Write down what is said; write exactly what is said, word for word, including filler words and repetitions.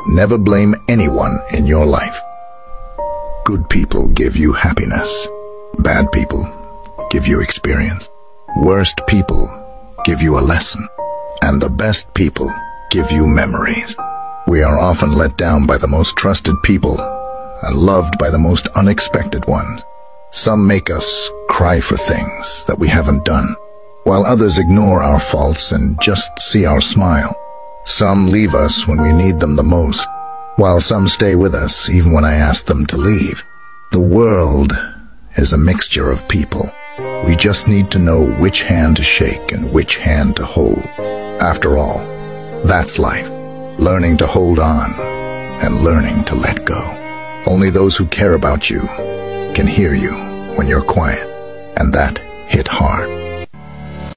Never blame anyone in your life. Good people give you happiness. Bad people give you experience. Worst people give you a lesson. And the best people give you memories. We are often let down by the most trusted people and loved by the most unexpected ones. Some make us cry for things that we haven't done, while others ignore our faults and just see our smile. Some leave us when we need them the most, while some stay with us even when I ask them to leave. The world is a mixture of people. We just need to know which hand to shake and which hand to hold. After all, that's life. Learning to hold on and learning to let go. Only those who care about you can hear you when you're quiet, and that hit hard.